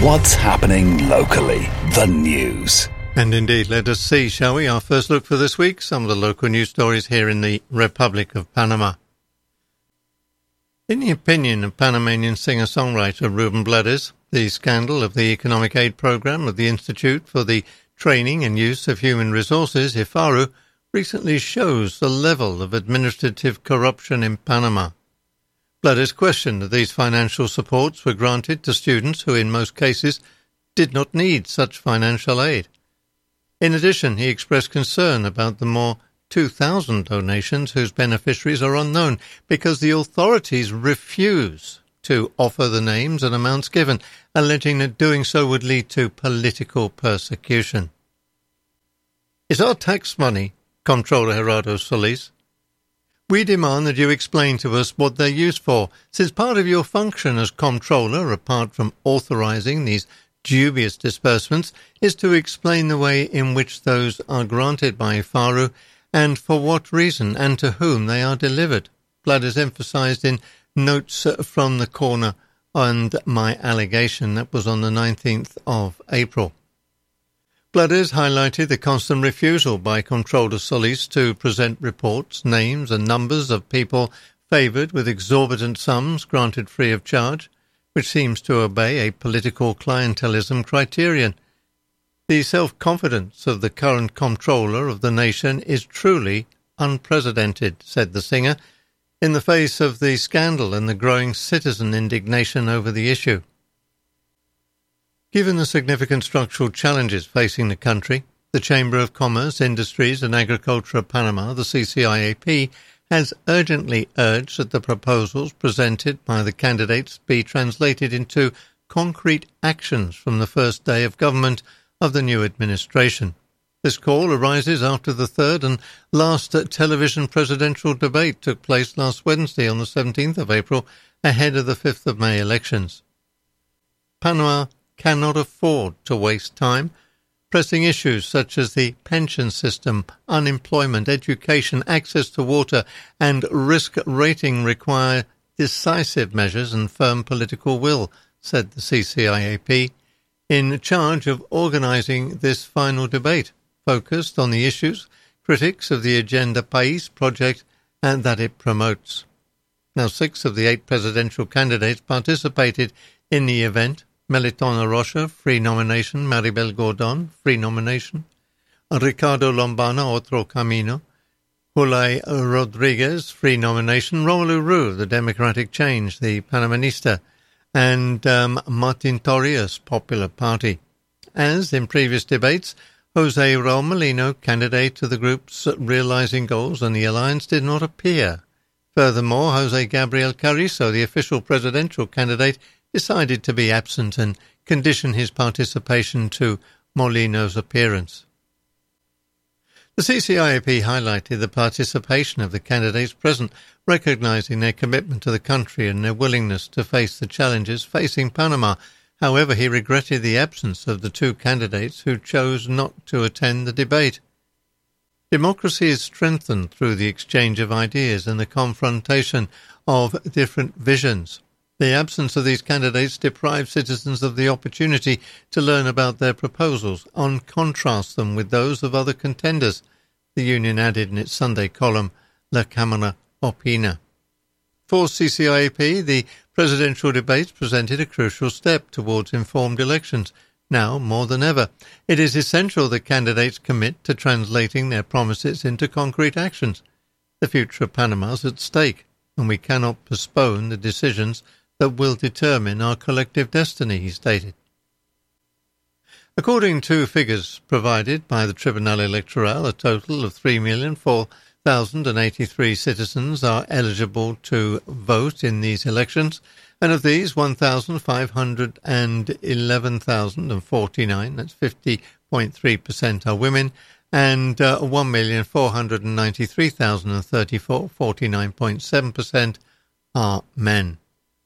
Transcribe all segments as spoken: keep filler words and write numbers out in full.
What's happening locally? The news. And indeed, let us see, shall we, our first look for this week, some of the local news stories here in the Republic of Panama. In the opinion of Panamanian singer-songwriter Ruben Blades, the scandal of the economic aid program of the Institute for the Training and Use of Human Resources, IFARU, recently shows the level of administrative corruption in Panama. Blades questioned that these financial supports were granted to students who, in most cases, did not need such financial aid. In addition, he expressed concern about the more two thousand donations whose beneficiaries are unknown because the authorities refuse to offer the names and amounts given, alleging that doing so would lead to political persecution. Is our tax money, Comptroller Gerardo Solis? We demand that you explain to us what they're used for, since part of your function as Comptroller, apart from authorising these dubious disbursements, is to explain the way in which those are granted by IFARU and for what reason and to whom they are delivered. Blades emphasised in notes from the corner and my allegation that was on the nineteenth of April. Blades highlighted the constant refusal by Comptroller Solis to present reports, names and numbers of people favoured with exorbitant sums granted free of charge, which seems to obey a political clientelism criterion. The self-confidence of the current Comptroller of the nation is truly unprecedented, said the singer, in the face of the scandal and the growing citizen indignation over the issue. Given the significant structural challenges facing the country, the Chamber of Commerce, Industries and Agriculture of Panama, the C C I A P, has urgently urged that the proposals presented by the candidates be translated into concrete actions from the first day of government of the new administration. This call arises after the third and last television presidential debate took place last Wednesday on the seventeenth of April ahead of the fifth of May elections. Panama cannot afford to waste time. Pressing issues such as the pension system, unemployment, education, access to water and risk rating require decisive measures and firm political will, said the C C I A P, in charge of organising this final debate, focused on the issues critics of the Agenda País project and that it promotes. Now, six of the eight presidential candidates participated in the event. Melitón Rocha, free nomination. Maribel Gordon, free nomination. Ricardo Lombana, Otro Camino. Julay Rodriguez, free nomination. Romelu Ruz, the Democratic Change, the Panamanista. And um, Martin Torres, Popular Party. As in previous debates, Jose Raul Molino, candidate to the group's Realising Goals and the Alliance, did not appear. Furthermore, Jose Gabriel Carrizo, the official presidential candidate, decided to be absent and condition his participation to Molino's appearance. The C C I A P highlighted the participation of the candidates present, recognising their commitment to the country and their willingness to face the challenges facing Panama. However, he regretted the absence of the two candidates who chose not to attend the debate. Democracy is strengthened through the exchange of ideas and the confrontation of different visions. The absence of these candidates deprives citizens of the opportunity to learn about their proposals and contrast them with those of other contenders, the union added in its Sunday column, La Cámara Opina. For C C I A P, the presidential debates presented a crucial step towards informed elections. Now, more than ever, it is essential that candidates commit to translating their promises into concrete actions. The future of Panama is at stake, and we cannot postpone the decisions that will determine our collective destiny, he stated. According to figures provided by the Tribunal Electoral, a total of three million four thousand eighty-three citizens are eligible to vote in these elections, and of these one thousand five hundred eleven thousand forty-nine, that's fifty point three percent, are women, and uh, one million four hundred ninety-three thousand thirty-four, forty-nine point seven percent, are men.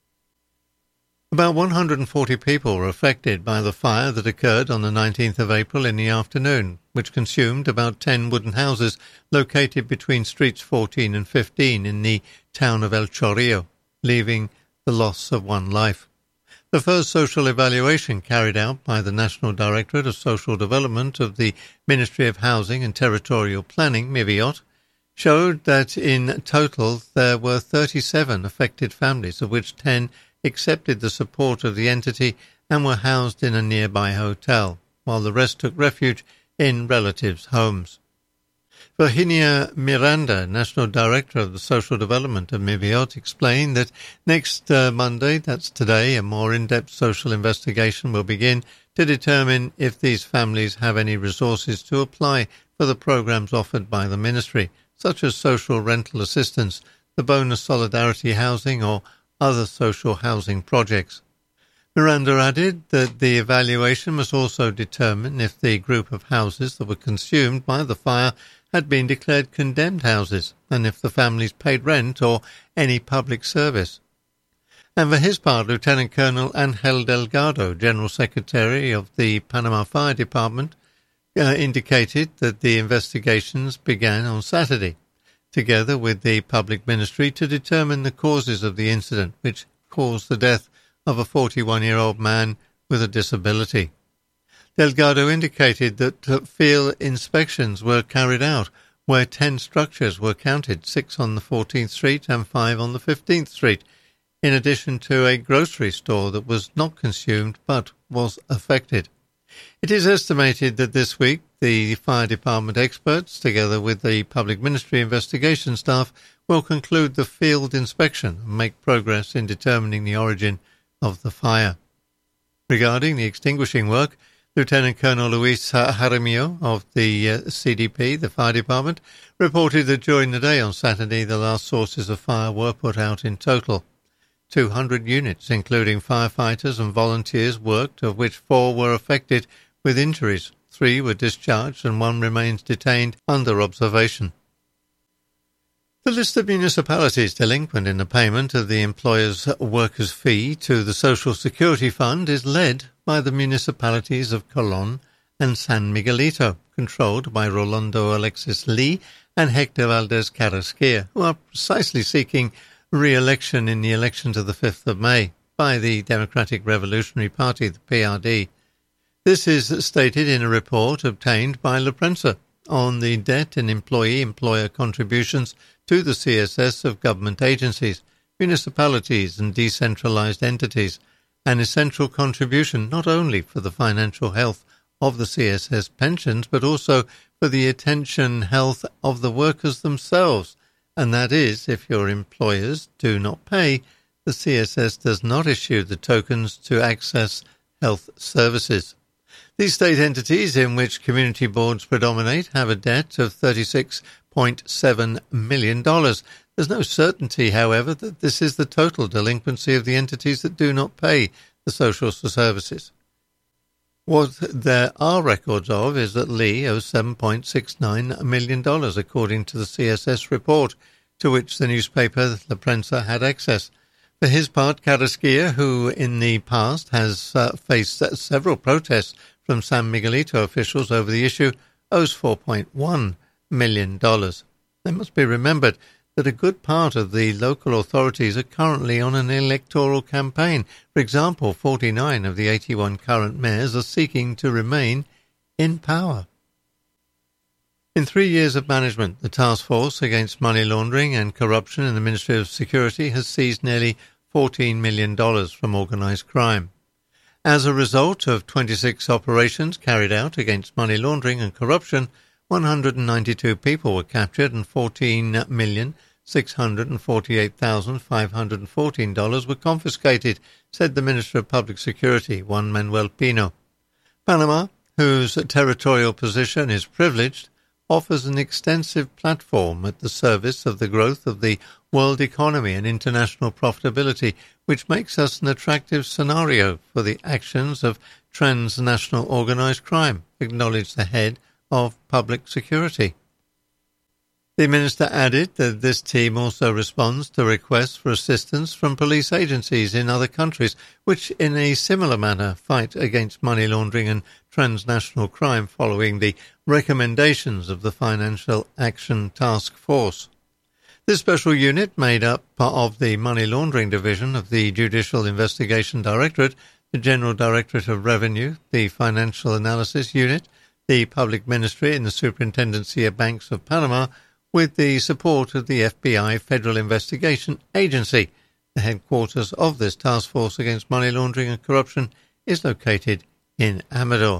About one hundred forty people were affected by the fire that occurred on the nineteenth of April in the afternoon, which consumed about ten wooden houses located between streets fourteen and fifteen in the town of El Chorrillo, leaving the loss of one life. The first social evaluation carried out by the National Directorate of Social Development of the Ministry of Housing and Territorial Planning, MIVIOT, showed that in total there were thirty-seven affected families, of which ten accepted the support of the entity and were housed in a nearby hotel, while the rest took refuge in relatives' homes. Virginia Miranda, National Director of the Social Development of MIVIOT, explained that next uh, Monday, that's today, a more in-depth social investigation will begin to determine if these families have any resources to apply for the programs offered by the Ministry, such as social rental assistance, the bonus solidarity housing or other social housing projects. Miranda added that the evaluation must also determine if the group of houses that were consumed by the fire had been declared condemned houses and if the families paid rent or any public service. And for his part, Lieutenant Colonel Angel Delgado, General Secretary of the Panama Fire Department, uh, indicated that the investigations began on Saturday, together with the public ministry, to determine the causes of the incident which caused the death of a forty-one-year-old man with a disability. Delgado indicated that field inspections were carried out, where ten structures were counted, six on the fourteenth Street and five on the fifteenth Street, in addition to a grocery store that was not consumed but was affected. It is estimated that this week the fire department experts, together with the public ministry investigation staff, will conclude the field inspection and make progress in determining the origin of the fire. Regarding the extinguishing work, Lieutenant Colonel Luis Jaramillo of the uh, C D P, the fire department, reported that during the day on Saturday the last sources of fire were put out in total. two hundred units, including firefighters and volunteers, worked, of which four were affected with injuries. Three were discharged and one remains detained under observation. The list of municipalities delinquent in the payment of the employer's workers' fee to the Social Security Fund is led by the municipalities of Colón and San Miguelito, controlled by Rolando Alexis Lee and Hector Valdez Carrasquilla, who are precisely seeking re-election in the elections of the fifth of May by the Democratic Revolutionary Party, the P R D. This is stated in a report obtained by La Prensa on the debt and employee-employer contributions to the C S S of government agencies, municipalities and decentralized entities, an essential contribution not only for the financial health of the C S S pensions, but also for the attention health of the workers themselves, and that is, if your employers do not pay, the C S S does not issue the tokens to access health services. These state entities, in which community boards predominate, have a debt of thirty-six point seven million dollars. There's no certainty, however, that this is the total delinquency of the entities that do not pay the social services. What there are records of is that Lee owes seven point six nine million dollars, according to the C S S report, to which the newspaper La Prensa had access. For his part, Carrasquilla, who in the past has uh, faced several protests from San Miguelito officials over the issue, owes four point one million dollars. It must be remembered that a good part of the local authorities are currently on an electoral campaign. For example, forty-nine of the eighty-one current mayors are seeking to remain in power. In three years of management, the Task Force Against Money Laundering and Corruption in the Ministry of Security has seized nearly fourteen million dollars from organised crime. As a result of twenty-six operations carried out against money laundering and corruption, one hundred ninety-two people were captured and fourteen million six hundred forty-eight thousand five hundred fourteen dollars were confiscated, said the Minister of Public Security, Juan Manuel Pino. Panama, whose territorial position is privileged, offers an extensive platform at the service of the growth of the world economy and international profitability, which makes us an attractive scenario for the actions of transnational organized crime, acknowledged the head of public security. The minister added that this team also responds to requests for assistance from police agencies in other countries, which in a similar manner fight against money laundering and transnational crime following the recommendations of the Financial Action Task Force. This special unit, made up of the Money Laundering Division of the Judicial Investigation Directorate, the General Directorate of Revenue, the Financial Analysis Unit, the Public Ministry and the Superintendency of Banks of Panama, with the support of the F B I Federal Investigation Agency. The headquarters of this task force against money laundering and corruption is located in Amador.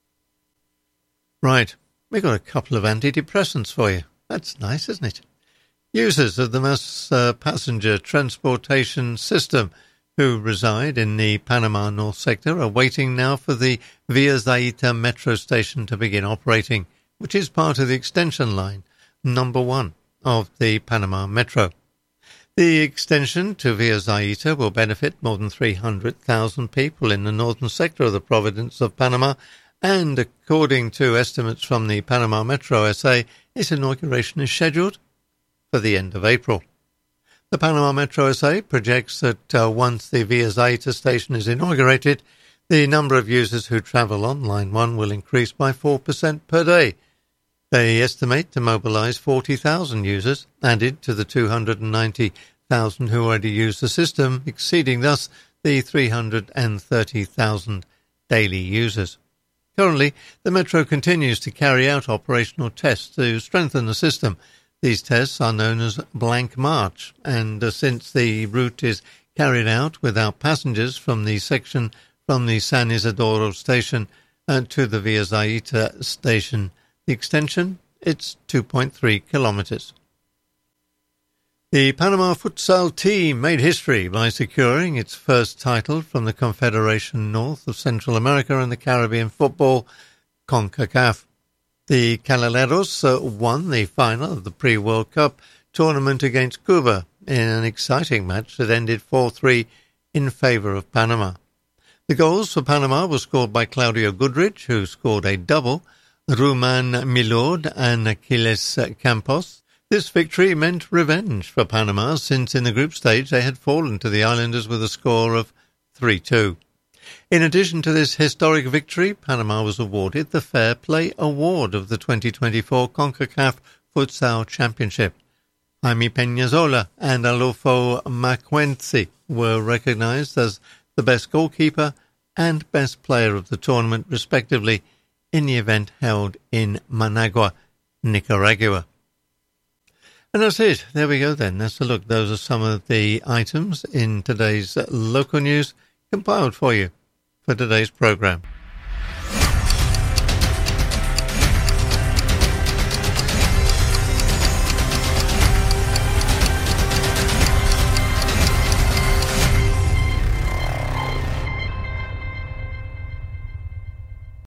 Right, we've got a couple of antidepressants for you. That's nice, isn't it? Users of the mass uh, passenger transportation system who reside in the Panama North sector are waiting now for the Villa Zaita metro station to begin operating, which is part of the extension line number one of the Panama Metro. The extension to Villa Zaita will benefit more than three hundred thousand people in the northern sector of the province of Panama, and according to estimates from the Panama Metro S A, its inauguration is scheduled for the end of April. The Panama Metro S A projects that uh, once the Villa Zaita station is inaugurated, the number of users who travel on Line one will increase by four percent per day. They estimate to mobilize forty thousand users, added to the two hundred ninety thousand who already use the system, exceeding thus the three hundred thirty thousand daily users. Currently, the Metro continues to carry out operational tests to strengthen the system. These tests are known as Blank March, and uh, since the route is carried out without passengers from the section from the San Isidoro station uh, to the Villa Zaita station, the extension, it's two point three kilometers. The Panama futsal team made history by securing its first title from the Confederation North of Central America and the Caribbean Football, CONCACAF. The Canaleros uh, won the final of the pre-World Cup tournament against Cuba in an exciting match that ended four three in favour of Panama. The goals for Panama were scored by Claudio Goodrich, who scored a double, Ruman Milord and Achilles Campos. This victory meant revenge for Panama, since in the group stage they had fallen to the islanders with a score of three two. In addition to this historic victory, Panama was awarded the Fair Play Award of the twenty twenty-four CONCACAF Futsal Championship. Jaime Peñazola and Alofo Macwenzi were recognized as the best goalkeeper and best player of the tournament, respectively, in the event held in Managua, Nicaragua. And that's it. There we go then. That's a look. Those are some of the items in today's local news compiled for you for today's programme.